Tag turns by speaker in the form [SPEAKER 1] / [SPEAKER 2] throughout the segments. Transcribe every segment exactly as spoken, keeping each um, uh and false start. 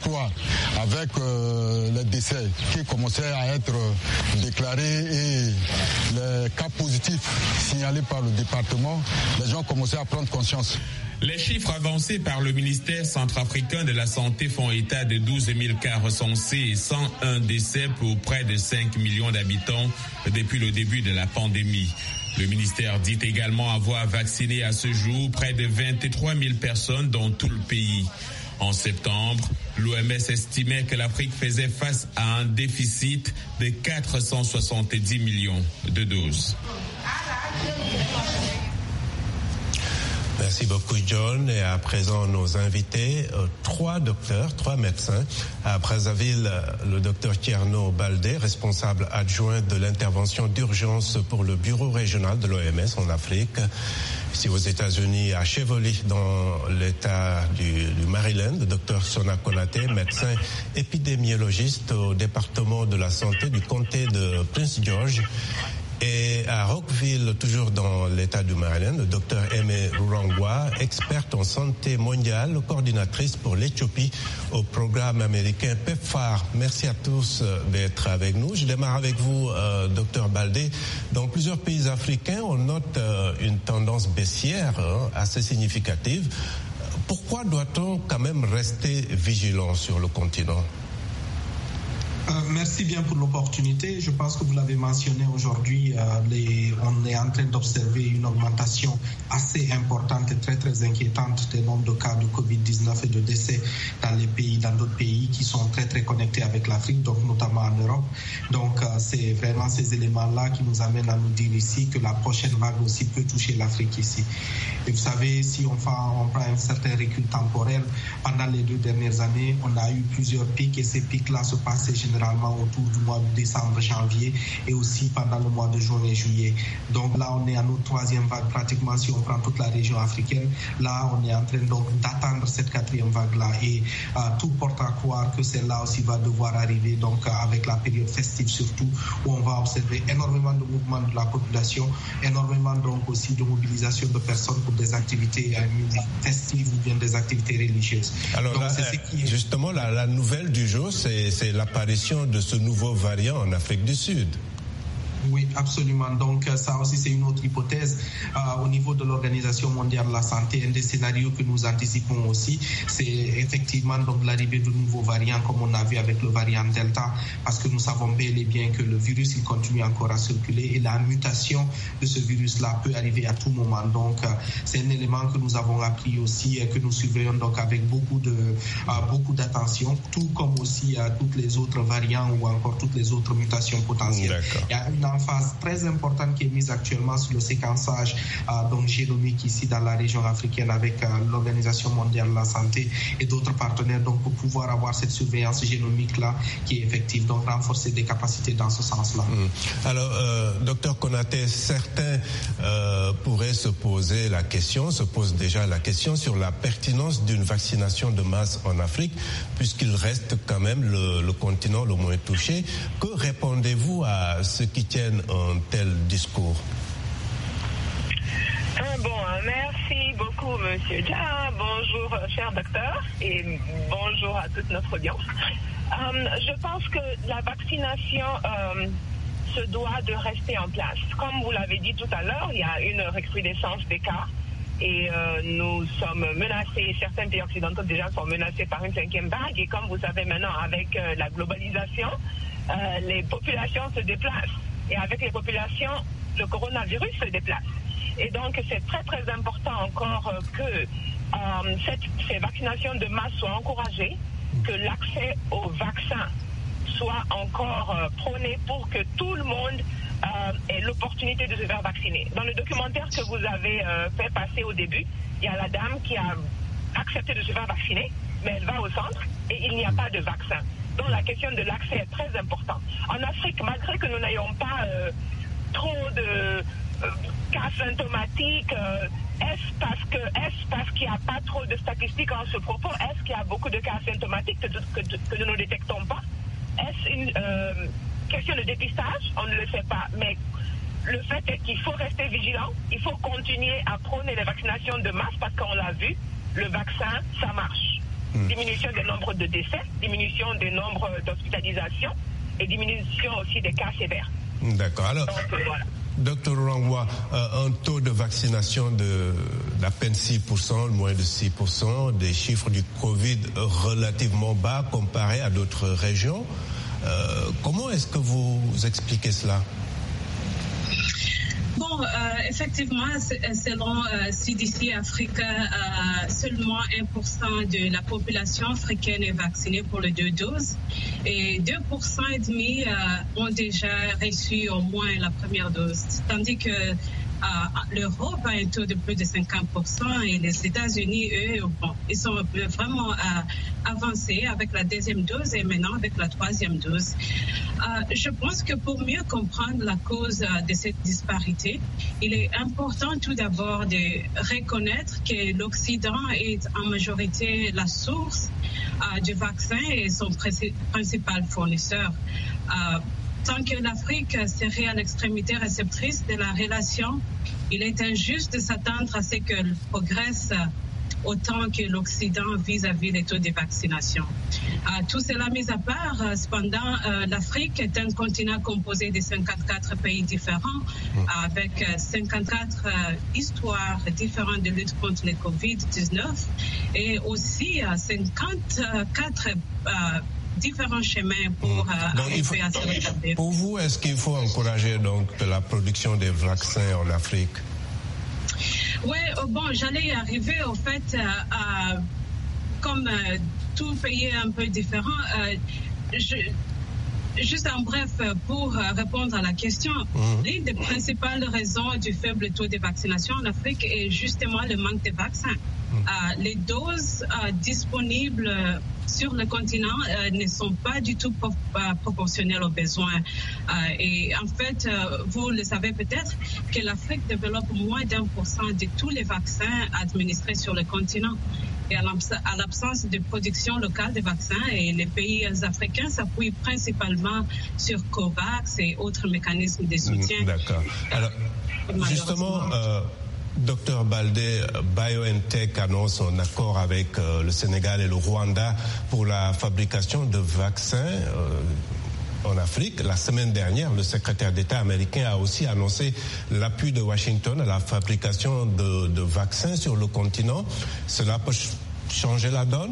[SPEAKER 1] trois, avec euh, les décès qui commençaient à être déclarés et les cas positifs signalés par le département, les gens commençaient à prendre conscience.
[SPEAKER 2] Les chiffres avancés par le ministère centrafricain de la Santé font état de douze mille cas recensés et cent un décès pour près de cinq millions d'habitants depuis le début de la pandémie. Le ministère dit également avoir vacciné à ce jour près de vingt-trois mille personnes dans tout le pays. En septembre, l'O M S estimait que l'Afrique faisait face à un déficit de quatre cent soixante-dix millions de doses.
[SPEAKER 3] Merci beaucoup, John. Et à présent, nos invités, euh, trois docteurs, trois médecins. À Brazzaville, le docteur Tierno Baldé, responsable adjoint de l'intervention d'urgence pour le bureau régional de l'O M S en Afrique. Ici aux États-Unis, à Cheverly, dans l'État du, du Maryland, le docteur Sona Konaté, médecin épidémiologiste au département de la santé du comté de Prince George. Et à Rockville, toujours dans l'État du Maryland, le docteur Aimé Rurangwa, experte en santé mondiale, coordinatrice pour l'Éthiopie au programme américain PEPFAR. Merci à tous d'être avec nous. Je démarre avec vous, euh, docteur Baldé. Dans plusieurs pays africains, on note euh, une tendance baissière hein, assez significative. Pourquoi doit-on quand même rester vigilant sur le continent ?
[SPEAKER 4] Euh, merci bien pour l'opportunité. Je pense que vous l'avez mentionné aujourd'hui, euh, les, on est en train d'observer une augmentation assez importante et très très inquiétante des nombres de cas de covid dix-neuf et de décès dans les pays, dans d'autres pays qui sont très très connectés avec l'Afrique, donc notamment en Europe. Donc euh, c'est vraiment ces éléments-là qui nous amènent à nous dire ici que la prochaine vague aussi peut toucher l'Afrique ici. Et vous savez, si on, fait, on prend un certain recul temporel, pendant les deux dernières années, on a eu plusieurs pics et ces pics-là se passaient généralement généralement autour du mois de décembre, janvier et aussi pendant le mois de juin et juillet. Donc là, on est à notre troisième vague pratiquement si on prend toute la région africaine. Là, on est en train donc d'attendre cette quatrième vague-là et euh, tout porte à croire que celle-là aussi va devoir arriver donc euh, avec la période festive surtout où on va observer énormément de mouvements de la population, énormément donc aussi de mobilisation de personnes pour des activités euh, festives ou bien des activités religieuses.
[SPEAKER 3] Alors
[SPEAKER 4] donc,
[SPEAKER 3] là,
[SPEAKER 4] c'est ce qui est...
[SPEAKER 3] justement, la, la nouvelle du jour, c'est, c'est l'apparition de ce nouveau variant en Afrique du Sud.
[SPEAKER 4] Oui, absolument. Donc ça aussi, c'est une autre hypothèse. Euh, au niveau de l'Organisation mondiale de la santé, un des scénarios que nous anticipons aussi, c'est effectivement donc l'arrivée de nouveaux variants, comme on a vu avec le variant Delta, parce que nous savons bel et bien que le virus, il continue encore à circuler et la mutation de ce virus-là peut arriver à tout moment. Donc euh, c'est un élément que nous avons appris aussi et que nous surveillons donc avec beaucoup de euh, beaucoup d'attention, tout comme aussi euh, toutes les autres variants ou encore toutes les autres mutations potentielles.
[SPEAKER 3] D'accord.
[SPEAKER 4] Il y a une phase très importante qui est mise actuellement sur le séquençage euh, donc génomique ici dans la région africaine avec euh, l'Organisation mondiale de la santé et d'autres partenaires donc pour pouvoir avoir cette surveillance génomique là qui est effective, donc renforcer des capacités dans ce sens-là.
[SPEAKER 3] Mmh. Alors, euh, docteur Konaté, certains euh, pourraient se poser la question, se posent déjà la question sur la pertinence d'une vaccination de masse en Afrique, puisqu'il reste quand même le, le continent le moins touché. Que répondez-vous à ceux qui tiennent un tel discours?
[SPEAKER 5] Bon, merci beaucoup, Monsieur Dia. Bonjour, cher docteur, et bonjour à toute notre audience. Euh, je pense que la vaccination euh, se doit de rester en place. Comme vous l'avez dit tout à l'heure, il y a une recrudescence des cas et euh, nous sommes menacés, certains pays occidentaux déjà sont menacés par une cinquième vague et comme vous savez maintenant, avec euh, la globalisation, euh, les populations se déplacent. Et avec les populations, le coronavirus se déplace. Et donc, c'est très, très important encore euh, que euh, cette, ces vaccinations de masse soient encouragées, que l'accès aux vaccins soit encore euh, prôné pour que tout le monde euh, ait l'opportunité de se faire vacciner. Dans le documentaire que vous avez euh, fait passer au début, il y a la dame qui a accepté de se faire vacciner, mais elle va au centre et il n'y a pas de vaccin. Donc la question de l'accès est très importante. En Afrique, malgré que nous n'ayons pas euh, trop de euh, cas symptomatiques, euh, est-ce parce que est-ce parce qu'il n'y a pas trop de statistiques en ce propos? Est-ce qu'il y a beaucoup de cas symptomatiques que, que, que nous ne détectons pas? Est-ce une euh, question de dépistage? On ne le sait pas. Mais le fait est qu'il faut rester vigilant. Il faut continuer à prôner les vaccinations de masse parce qu'on l'a vu, le vaccin, ça marche. Mmh. Diminution du nombre de décès, diminution du nombre d'hospitalisations et diminution aussi des cas sévères.
[SPEAKER 3] D'accord. Alors, Donc, voilà. Docteur Rangwa, euh, un taux de vaccination de d'à peine six pour cent, moins de six pour cent, des chiffres du Covid relativement bas comparés à d'autres régions. Euh, comment est-ce que vous expliquez cela?
[SPEAKER 6] Bon, euh, effectivement, selon euh, C D C Africa, euh, seulement un pour cent de la population africaine est vaccinée pour les deux doses et deux pour cent et demi euh, ont déjà reçu au moins la première dose, tandis que euh, l'Europe a un taux de plus de cinquante pour cent et les États-Unis, eux, bon, ils sont vraiment euh, avancés avec la deuxième dose et maintenant avec la troisième dose. Euh, je pense que pour mieux comprendre la cause euh, de cette disparité, il est important tout d'abord de reconnaître que l'Occident est en majorité la source euh, du vaccin et son principal fournisseur. Euh, Tant que l'Afrique serait à l'extrémité réceptrice de la relation, il est injuste de s'attendre à ce qu'elle progresse autant que l'Occident vis-à-vis des taux de vaccination. Euh, tout cela mis à part, euh, cependant, euh, l'Afrique est un continent composé de cinquante-quatre pays différents, mmh. avec euh, cinquante-quatre euh, histoires différentes de lutte contre le covid dix-neuf et aussi euh, cinquante-quatre euh, différents chemins pour euh, arriver
[SPEAKER 3] faut,
[SPEAKER 6] à se rétablir.
[SPEAKER 3] Pour vous, est-ce qu'il faut encourager donc la production des vaccins en Afrique?
[SPEAKER 6] Oui, bon, j'allais y arriver au fait, euh, euh, comme euh, tout pays est un peu différent, euh, je, juste en bref, pour répondre à la question, mmh. l'une des principales raisons du faible taux de vaccination en Afrique est justement le manque de vaccins. Mmh. Euh, les doses euh, disponibles sur le continent euh, ne sont pas du tout pro- euh, proportionnelles aux besoins. Euh, et en fait, euh, vous le savez peut-être que l'Afrique développe moins d'un pour cent de tous les vaccins administrés sur le continent. Et à l'absence de production locale de vaccins, et les pays africains s'appuient principalement sur COVAX et autres mécanismes de soutien.
[SPEAKER 3] D'accord. Alors, justement, euh, Docteur Baldé, BioNTech annonce un accord avec euh, le Sénégal et le Rwanda pour la fabrication de vaccins euh, en Afrique. La semaine dernière, le secrétaire d'État américain a aussi annoncé l'appui de Washington à la fabrication de, de vaccins sur le continent. Cela peut ch- changer la donne?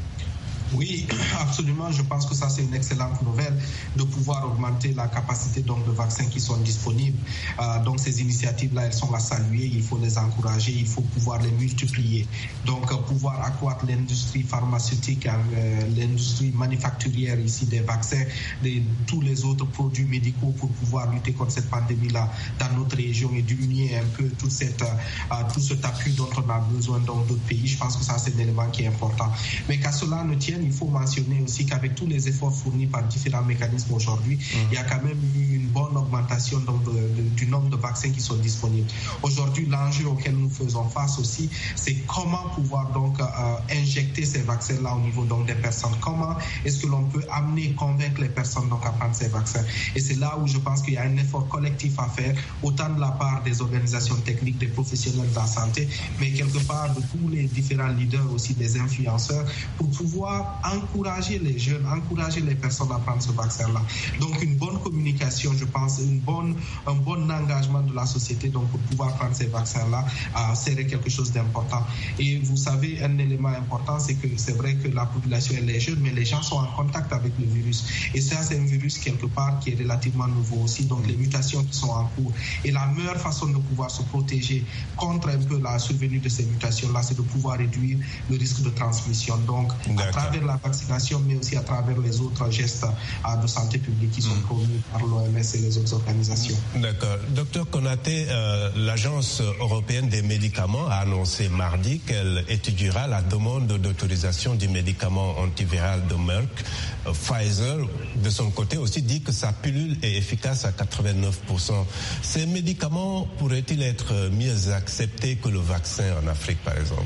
[SPEAKER 4] Oui, absolument. Je pense que ça, c'est une excellente nouvelle de pouvoir augmenter la capacité donc, de vaccins qui sont disponibles. Euh, donc, ces initiatives-là, elles sont à saluer. Il faut les encourager. Il faut pouvoir les multiplier. Donc, euh, pouvoir accroître l'industrie pharmaceutique, euh, l'industrie manufacturière ici des vaccins, de tous les autres produits médicaux pour pouvoir lutter contre cette pandémie-là dans notre région et diminuer un peu toute cette, euh, tout cet appui dont on a besoin dans d'autres pays. Je pense que ça, c'est un élément qui est important. Mais qu'à cela ne tienne, il faut mentionner aussi qu'avec tous les efforts fournis par différents mécanismes aujourd'hui, mmh. il y a quand même eu une bonne augmentation donc, de, de, du nombre de vaccins qui sont disponibles. Aujourd'hui, l'enjeu auquel nous faisons face aussi, c'est comment pouvoir donc euh, injecter ces vaccins-là au niveau donc, des personnes. Comment est-ce que l'on peut amener, convaincre les personnes donc, à prendre ces vaccins? Et c'est là où je pense qu'il y a un effort collectif à faire, autant de la part des organisations techniques, des professionnels de la santé, mais quelque part de tous les différents leaders aussi, des influenceurs, pour pouvoir encourager les jeunes, encourager les personnes à prendre ce vaccin-là. Donc une bonne communication, je pense, une bonne, un bon engagement de la société donc, pour pouvoir prendre ces vaccins-là euh, serait quelque chose d'important. Et vous savez, un élément important, c'est que c'est vrai que la population elle est jeune, mais les gens sont en contact avec le virus. Et ça, c'est un virus quelque part qui est relativement nouveau aussi, donc les mutations qui sont en cours. Et la meilleure façon de pouvoir se protéger contre un peu la survenue de ces mutations-là, c'est de pouvoir réduire le risque de transmission. Donc, à travers la vaccination, mais aussi à travers les autres gestes de santé publique qui sont mmh. promus par l'O M S et les autres organisations.
[SPEAKER 3] D'accord. Docteur Konaté, euh, l'Agence européenne des médicaments a annoncé mardi qu'elle étudiera la demande d'autorisation du médicament antiviral de Merck. Euh, Pfizer, de son côté, aussi dit que sa pilule est efficace à quatre-vingt-neuf pour cent. Ces médicaments pourraient-ils être mieux acceptés que le vaccin en Afrique, par exemple?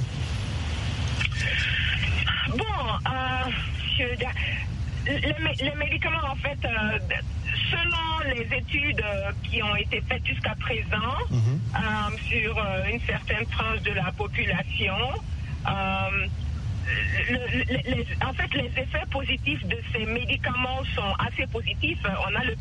[SPEAKER 5] Bon, euh, je, les, les médicaments, en fait, euh, selon les études qui ont été faites jusqu'à présent mm-hmm. euh, sur euh, une certaine tranche de la population, euh, le, le, les, en fait, les effets positifs de ces médicaments sont assez positifs. On a le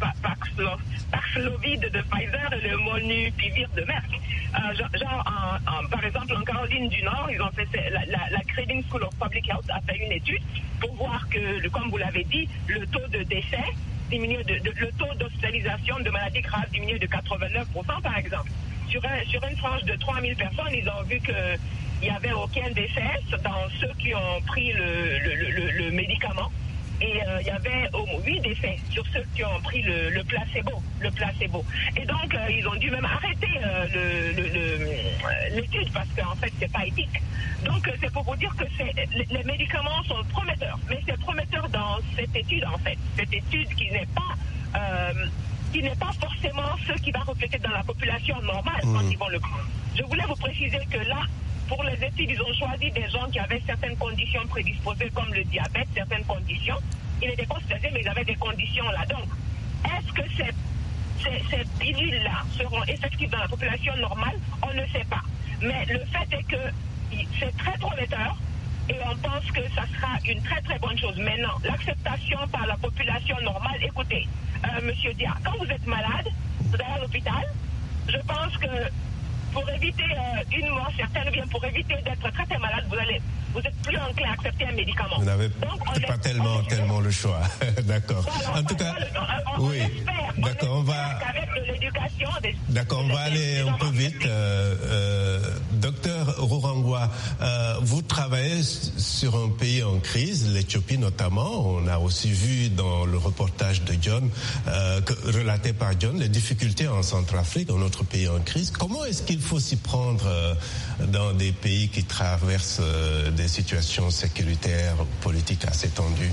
[SPEAKER 5] Paxlovid de Pfizer et le Molnupiravir de Merck. Euh, genre, en, en, par exemple, en Caroline du Nord, ils ont fait la, la, la Crading School of Public Health a fait une étude pour voir que, comme vous l'avez dit, le taux de décès diminue, de, de, le taux d'hospitalisation de maladies graves diminue de quatre-vingt-neuf pour cent, par exemple. Sur, un, sur une tranche de trois mille personnes, ils ont vu que il n'y avait aucun décès dans ceux qui ont pris le, le, le, le médicament. Et euh, il y avait oh, huit décès sur ceux qui ont pris le, le placebo. Le placebo. Et donc, euh, ils ont dû même arrêter euh, le, le, le, l'étude parce qu'en fait, c'est pas éthique. Donc, euh, c'est pour vous dire que c'est, les, les médicaments sont prometteurs. Mais c'est prometteur dans cette étude, en fait. Cette étude qui n'est pas... Euh, qui n'est pas forcément ce qui va refléter dans la population normale mmh. quand ils vont le prendre. Je voulais vous préciser que là, pour les études, ils ont choisi des gens qui avaient certaines conditions prédisposées, comme le diabète, certaines conditions. Ils n'étaient pas stressés, mais ils avaient des conditions là. Donc, est-ce que ces, ces, ces pilules-là seront effectives dans la population normale? On ne sait pas. Mais le fait est que c'est très prometteur et on pense que ça sera une très très bonne chose. Maintenant, l'acceptation par la population normale, écoutez, euh, Monsieur Dia, quand vous êtes malade, vous allez à l'hôpital, je pense que pour éviter euh, une mort certaine, ou bien pour éviter d'être très très malade, vous allez, vous êtes plus enclin à accepter un médicament.
[SPEAKER 3] Vous n'avez
[SPEAKER 5] Donc,
[SPEAKER 3] pas
[SPEAKER 5] est,
[SPEAKER 3] tellement, tellement le choix. D'accord.
[SPEAKER 5] Voilà,
[SPEAKER 3] en tout cas, on, on oui.
[SPEAKER 5] Espère,
[SPEAKER 3] d'accord, on, on va.
[SPEAKER 5] Avec de l'éducation, des,
[SPEAKER 3] d'accord, on va aller un peu vite. Euh, euh, docteur Rurangwa, euh, vous travaillez sur un pays en crise, l'Éthiopie notamment. On a aussi vu dans le reportage de John, euh, que, relaté par John, les difficultés en Centrafrique, dans notre pays en crise. Comment est-ce qu'il Il faut s'y prendre euh, dans des pays qui traversent euh, des situations sécuritaires, politiques assez tendues?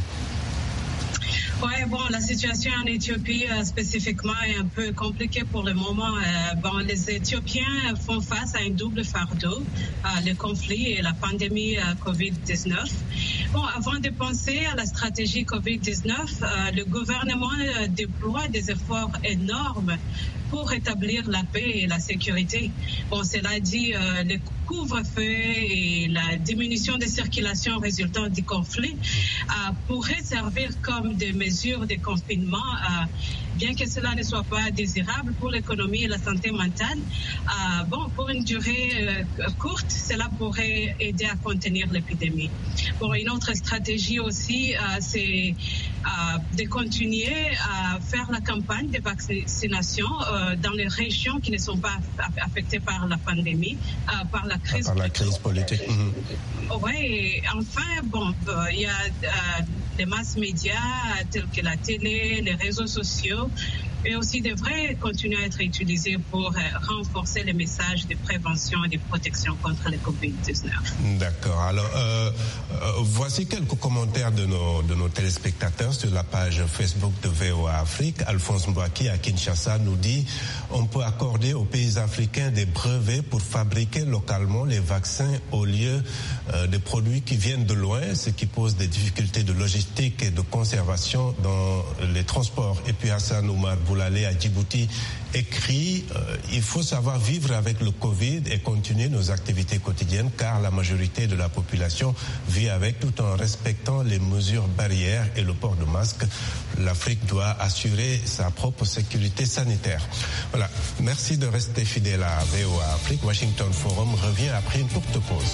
[SPEAKER 6] Oui, bon, la situation en Éthiopie euh, spécifiquement est un peu compliquée pour le moment. Euh, bon, les Éthiopiens font face à un double fardeau, euh, le conflit et la pandémie euh, covid dix-neuf. Bon, avant de penser à la stratégie covid dix-neuf, euh, le gouvernement euh, déploie des efforts énormes pour rétablir la paix et la sécurité. Bon, cela dit, euh, le couvre-feu et la diminution de circulation résultant du conflit euh, pourraient servir comme des mesures de confinement, euh, bien que cela ne soit pas désirable pour l'économie et la santé mentale. Euh, bon, pour une durée euh, courte, cela pourrait aider à contenir l'épidémie. Bon, une autre stratégie aussi, euh, c'est euh, de continuer à faire la campagne de vaccination euh, dans les régions qui ne sont pas affectées par la pandémie, euh, par la crise,
[SPEAKER 3] par la crise politique. Mmh.
[SPEAKER 6] Oui, et enfin, bon, euh, il y a euh, les masses médias tels que la télé, les réseaux sociaux, et aussi devraient continuer à être utilisés pour euh, renforcer les messages de prévention et de protection contre le covid dix-neuf.
[SPEAKER 3] D'accord. Alors, euh, euh, voici quelques commentaires de nos, de nos téléspectateurs sur la page Facebook de V O A Afrique. Alphonse Mbouaki à Kinshasa nous dit on peut accorder aux pays africains des brevets pour fabriquer localement les vaccins au lieu euh, des produits qui viennent de loin, ce qui pose des difficultés de logistique et de conservation dans les transports. Et puis Hassan Oumar Boulalé à Djibouti écrit euh, il faut savoir vivre avec le Covid et continuer nos activités quotidiennes car la majorité de la population vit avec tout en respectant les mesures barrières et le port de masque. L'Afrique doit assurer sa propre sécurité sanitaire. Voilà, merci de rester fidèle à V O A Afrique. Washington Forum revient après une courte pause.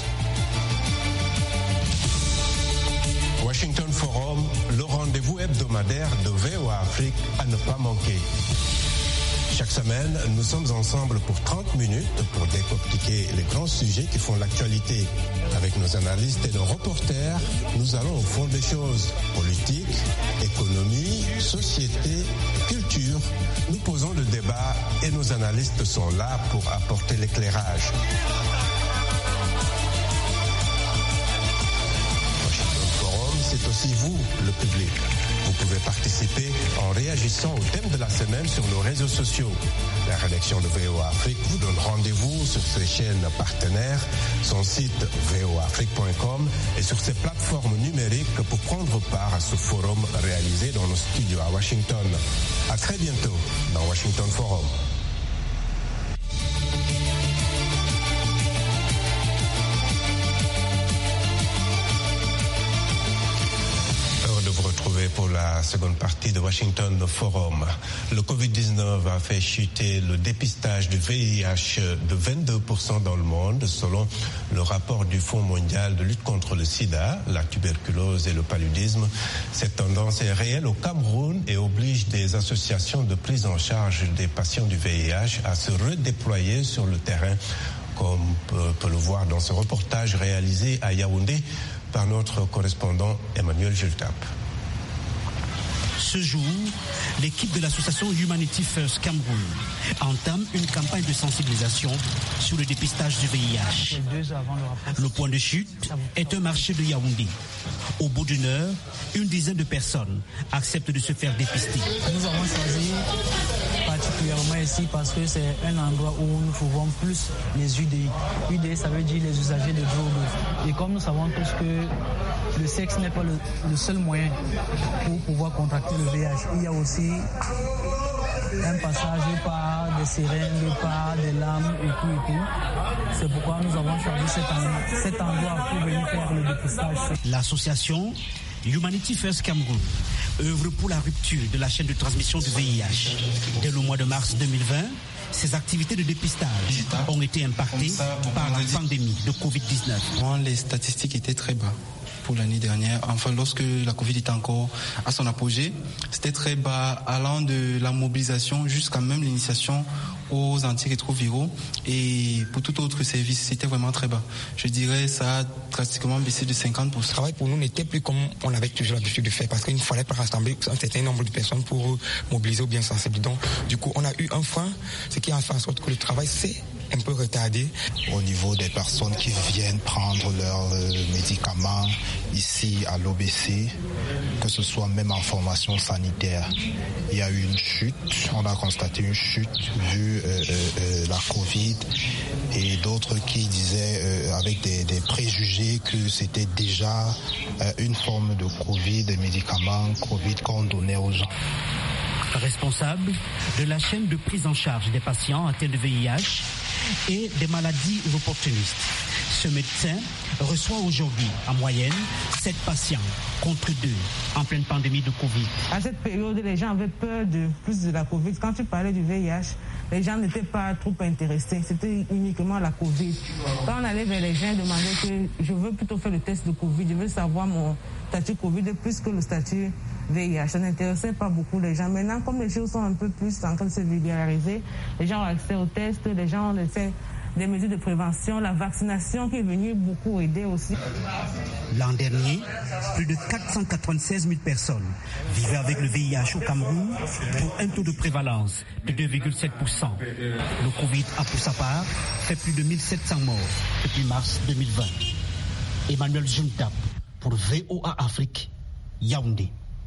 [SPEAKER 3] Washington Forum, le rendez-vous hebdomadaire de V O A Afrique à ne pas manquer. Chaque semaine, nous sommes ensemble pour trente minutes pour décortiquer les grands sujets qui font l'actualité. Avec nos analystes et nos reporters, nous allons au fond des choses. Politique, économie, société, culture. Nous posons le débat et nos analystes sont là pour apporter l'éclairage. C'est aussi vous, le public. Vous pouvez participer en réagissant au thème de la semaine sur nos réseaux sociaux. La rédaction de V O A Afrique vous donne rendez-vous sur ses chaînes partenaires, son site v o afrique point com et sur ses plateformes numériques pour prendre part à ce forum réalisé dans nos studios à Washington. À très bientôt dans Washington Forum. vous retrouver pour la seconde partie de Washington Forum. Le covid dix-neuf a fait chuter le dépistage du V I H de vingt-deux pour cent dans le monde, selon le rapport du Fonds mondial de lutte contre le sida, la tuberculose et le paludisme. Cette tendance est réelle au Cameroun et oblige des associations de prise en charge des patients du V I H à se redéployer sur le terrain, comme on peut le voir dans ce reportage réalisé à Yaoundé par notre correspondant Emmanuel Jultap.
[SPEAKER 7] Ce jour, l'équipe de l'association Humanity First Cameroun entame une campagne de sensibilisation sur le dépistage du V I H. Le point de chute est un marché de Yaoundé. Au bout d'une heure, une dizaine de personnes acceptent de se faire dépister.
[SPEAKER 8] Nous avons choisi particulièrement ici parce que c'est un endroit où nous trouvons plus les U D I. U D I, ça veut dire les usagers de drogue. Et comme nous savons tous que le sexe n'est pas le, le seul moyen pour pouvoir contracter le V I H, il y a aussi un passage par des seringues, par des lames et tout et tout. C'est pourquoi nous avons choisi cet, en, cet endroit pour venir faire le dépistage.
[SPEAKER 7] L'association Humanity First Cameroun œuvre pour la rupture de la chaîne de transmission du V I H. Dès le mois de mars deux mille vingt, ces activités de dépistage ont été impactées par la pandémie de covid dix-neuf.
[SPEAKER 9] Les statistiques étaient très bas pour l'année dernière. Enfin, lorsque la Covid était encore à son apogée, c'était très bas, allant de la mobilisation jusqu'à même l'initiation aux antirétroviraux, et pour tout autre service, c'était vraiment très bas. Je dirais ça a drastiquement baissé de cinquante pour cent.
[SPEAKER 10] Le travail pour nous n'était plus comme on avait toujours l'habitude de faire, parce qu'il ne fallait pas rassembler un certain nombre de personnes pour mobiliser ou bien sensibiliser. Donc, du coup, on a eu un frein, ce qui a fait en sorte que le travail s'est un peu retardé.
[SPEAKER 11] Au niveau des personnes qui viennent prendre leurs euh, médicaments ici à l'O B C, que ce soit même en formation sanitaire, il y a eu une chute, on a constaté une chute vu euh, euh, la Covid, et d'autres qui disaient euh, avec des, des préjugés que c'était déjà euh, une forme de Covid, des médicaments Covid qu'on donnait aux gens.
[SPEAKER 7] Responsable de la chaîne de prise en charge des patients atteints de V I H et des maladies opportunistes. Ce médecin reçoit aujourd'hui en moyenne sept patients contre deux en pleine pandémie de Covid.
[SPEAKER 12] À cette période, les gens avaient peur de plus de la Covid. Quand tu parlais du V I H, les gens n'étaient pas trop intéressés. C'était uniquement la Covid. Quand on allait vers les gens, ils demandaient que je veux plutôt faire le test de Covid, je veux savoir mon statut Covid plus que le statut V I H. Ça n'intéressait pas beaucoup les gens. Maintenant, comme les choses sont un peu plus en train de se vulgariser, les gens ont accès aux tests, les gens ont accès des mesures de prévention, la vaccination qui est venue beaucoup aider aussi.
[SPEAKER 7] L'an dernier, plus de quatre cent quatre-vingt-seize mille personnes vivaient avec le V I H au Cameroun pour un taux de prévalence de deux virgule sept pour cent. Le Covid a pour sa part fait plus de mille sept cents morts depuis mars deux mille vingt. Emmanuel Jultap pour V O A Afrique, Yaoundé.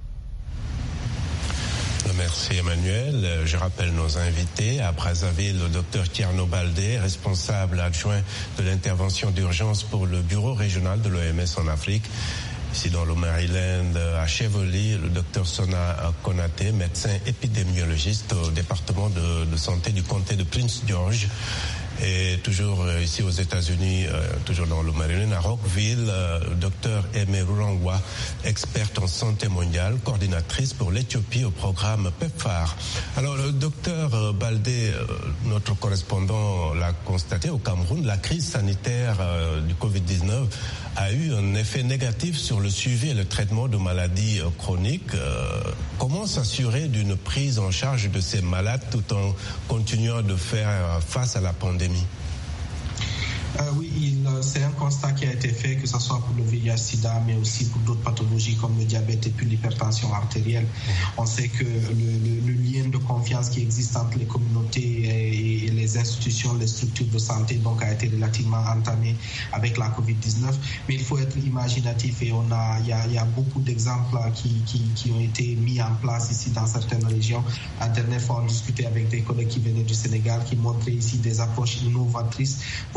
[SPEAKER 3] Merci Emmanuel. Je rappelle nos invités. À Brazzaville, le docteur Tierno Baldé, responsable adjoint de l'intervention d'urgence pour le bureau régional de l'O M S en Afrique. Ici dans le Maryland, à Cheverly, le docteur Sona Konaté, médecin épidémiologiste au département de, de santé du comté de Prince George. Et toujours euh, ici aux États-Unis, euh, toujours dans le Maryland, à Rockville, euh, le docteur Aimé Rurangwa, experte en santé mondiale, coordinatrice pour l'Éthiopie au programme PEPFAR. Alors, le docteur euh, Baldé, euh, notre correspondant l'a constaté au Cameroun, la crise sanitaire euh, du covid dix-neuf a eu un effet négatif sur le suivi et le traitement de maladies euh, chroniques. Euh, comment s'assurer d'une prise en charge de ces malades tout en continuant de faire euh, face à la pandémie?
[SPEAKER 4] Euh, oui, il, c'est un constat qui a été fait, que ce soit pour le V I H sida, mais aussi pour d'autres pathologies comme le diabète et puis l'hypertension artérielle. On sait que le, le, le lien de confiance qui existe entre les communautés et, et les institutions, les structures de santé, donc a été relativement entamé avec la covid dix-neuf. Mais il faut être imaginatif et on a, il y a, il y a beaucoup d'exemples qui, qui, qui ont été mis en place ici dans certaines régions. La dernière fois, on discutait avec des collègues qui venaient du Sénégal, qui montraient ici des approches innovatrices pour pouvoir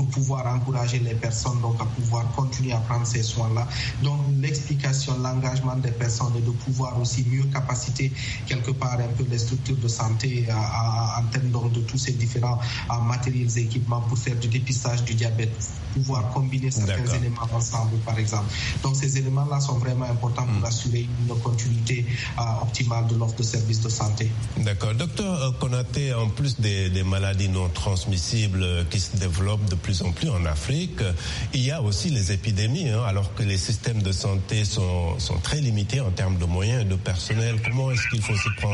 [SPEAKER 4] encourager les personnes donc à pouvoir continuer à prendre ces soins-là. Donc l'explication, l'engagement des personnes et de pouvoir aussi mieux capaciter quelque part un peu les structures de santé à, à, en termes donc de tous ces différents à, matériels et équipements pour faire du dépistage du diabète, pouvoir combiner certains D'accord. éléments ensemble par exemple. Donc ces éléments-là sont vraiment importants pour mmh. assurer une continuité euh, optimale de l'offre de services de santé.
[SPEAKER 3] D'accord. Docteur Konaté, en plus des, des maladies non transmissibles qui se développent de plus en plus en Afrique, il y a aussi les épidémies, hein, alors que les systèmes de santé sont, sont très limités en termes de moyens et de personnel. Comment est-ce qu'il faut s'y prendre ?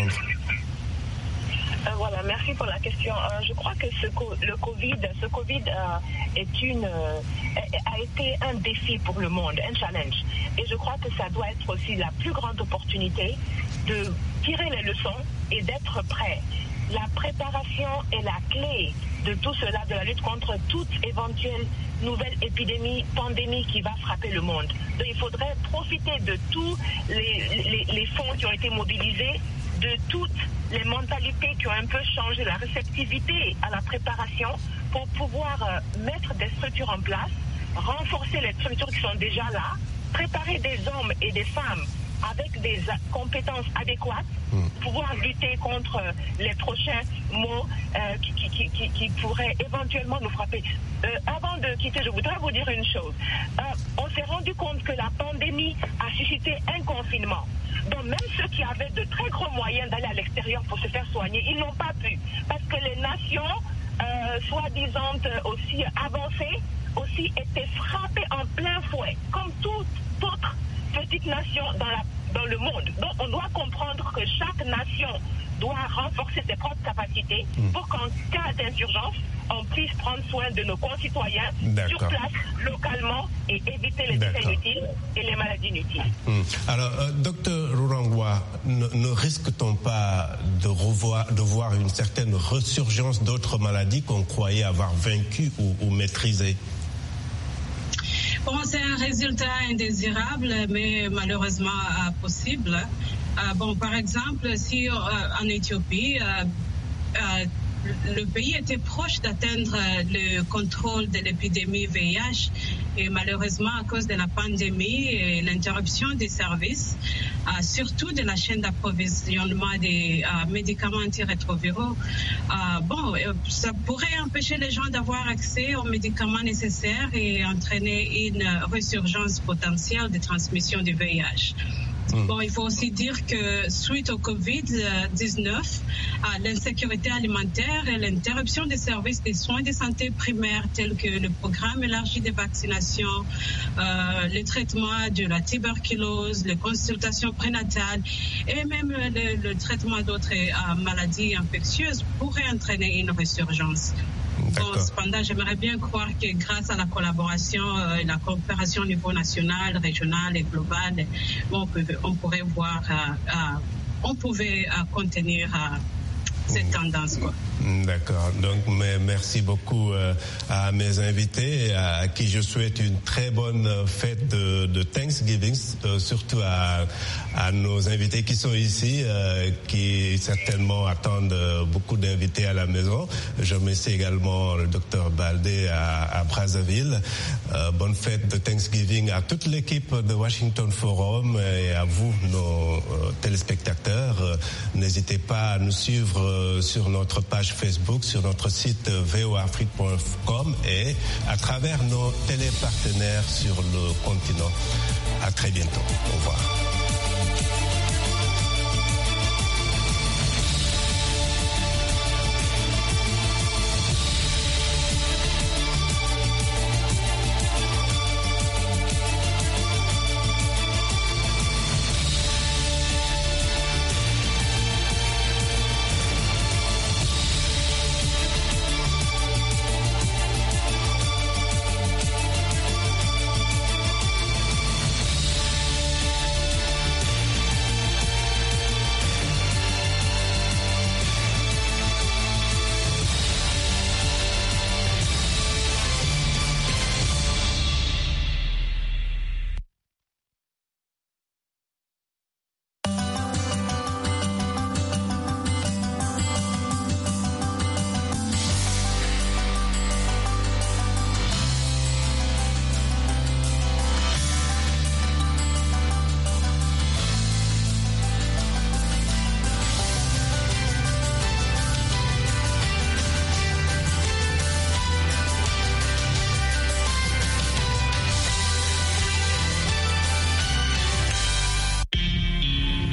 [SPEAKER 5] Euh, voilà, merci pour la question. Euh, je crois que ce co- le Covid, ce Covid euh, est une, euh, a été un défi pour le monde, un challenge. Et je crois que ça doit être aussi la plus grande opportunité de tirer les leçons et d'être prêt. La préparation est la clé de tout cela, de la lutte contre toute éventuelle nouvelle épidémie, pandémie qui va frapper le monde. Donc il faudrait profiter de tous les, les, les fonds qui ont été mobilisés, de toutes les mentalités qui ont un peu changé, la réceptivité à la préparation pour pouvoir euh, mettre des structures en place, renforcer les structures qui sont déjà là, préparer des hommes et des femmes avec des compétences adéquates, mmh. pouvoir lutter contre les prochains maux euh, qui, qui, qui, qui pourraient éventuellement nous frapper. Euh, avant de quitter, je voudrais vous dire une chose. Euh, on s'est rendu compte que la pandémie a suscité un confinement. Donc même ceux qui avaient de très gros moyens d'aller à l'extérieur pour se faire soigner, ils n'ont pas pu. Parce que les nations, euh, soi-disant aussi avancées, aussi étaient frappées en plein fouet, comme toute autre petite nation dans, la, dans le monde. Donc on doit comprendre que chaque nation doit renforcer ses propres capacités mmh. pour qu'en cas d'insurgence, on puisse prendre soin de nos concitoyens D'accord. sur place, localement, et éviter les décès inutiles et les maladies inutiles.
[SPEAKER 3] Mmh. Alors, euh, docteur Rurangwa, ne, ne risque-t-on pas de, revoir, de voir une certaine ressurgence d'autres maladies qu'on croyait avoir vaincues ou, ou maîtrisées ?
[SPEAKER 6] Bon, c'est un résultat indésirable, mais malheureusement euh, possible. Euh, bon, par exemple, si euh, en Éthiopie, euh, euh, le pays était proche d'atteindre le contrôle de l'épidémie V I H et malheureusement à cause de la pandémie et l'interruption des services, euh, surtout de la chaîne d'approvisionnement des euh, médicaments antirétroviraux, euh, bon, ça pourrait empêcher les gens d'avoir accès aux médicaments nécessaires et entraîner une résurgence potentielle de transmission du V I H. Bon, il faut aussi dire que suite au covid dix-neuf, l'insécurité alimentaire et l'interruption des services des soins de santé primaires tels que le programme élargi de vaccination, euh, le traitement de la tuberculose, les consultations prénatales et même le, le traitement d'autres euh, maladies infectieuses pourraient entraîner une résurgence. Bon, cependant, j'aimerais bien croire que grâce à la collaboration et euh, la coopération au niveau national, régional et global, bon, on, peut, on pourrait voir, euh, euh, on pouvait euh, contenir euh, cette tendance, quoi.
[SPEAKER 3] D'accord. Donc, mais merci beaucoup euh, à mes invités, à qui je souhaite une très bonne fête de, de Thanksgiving, euh, surtout à, à nos invités qui sont ici, euh, qui certainement attendent beaucoup d'invités à la maison. Je remercie également le docteur Baldé à, à Brazzaville. Euh, bonne fête de Thanksgiving à toute l'équipe de Washington Forum et à vous, nos euh, téléspectateurs. Euh, n'hésitez pas à nous suivre euh, sur notre page Facebook, sur notre site v o afrique point com et à travers nos télépartenaires sur le continent. À très bientôt. Au revoir.